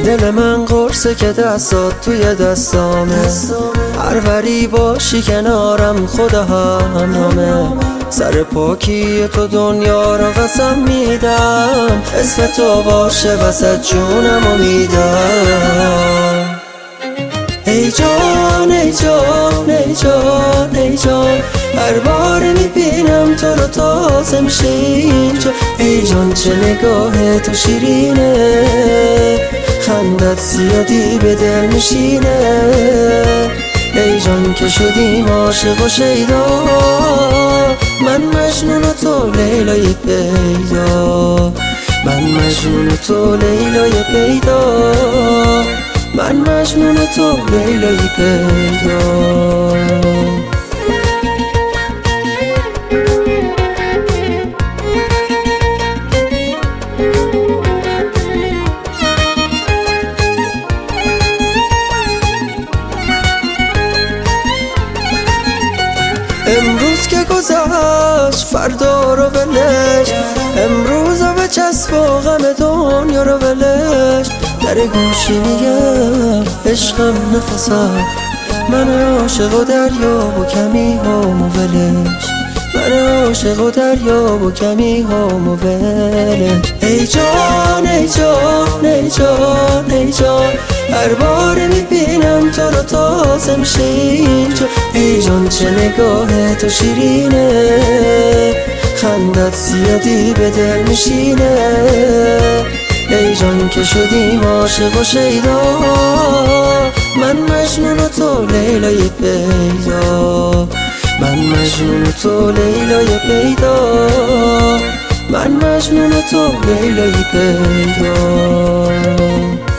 دل من قرصه که دستات توی دستامه، هر وری باشی کنارم خدا همرامه. سر پاکی تو دنیا رو قسم میدم، اسم تو باشه وسط جونمو میدم. ای جان ای جان ای جان ای جان، هر بار میبینم تو رو تازه میشه اینجا. ای جان چه نگاه تو شیرینه، خندت زیادی به دل میشینه. ای جان که شدیم عاشق و شیدا، من مجنون و تو لیلای پیدا، من مجنون و تو لیلای پیدا، من مجنون و تو لیلای پیدا. امروز که گذشت فردا رو ولش، امروز رو بچسب و غم دنیا رو ولش. در گوشی میگم عشقم نفسم، من عاشق و دریا و کمی هامو ولش، من عاشق و دریا و کمی هامو ولش. ای جان ای جان ای جان ای جان، هر بار میبینم تو رو تازه میشه اینجا. ای جان چه نگاه تو شیرینه، خندت زیادی به دل میشینه. ای جان که شدیم عاشق و شیدا، من مجنون و تو لیلای پیدا، من مجنون و تو لیلای پیدا، من مجنون و تو لیلای پیدا.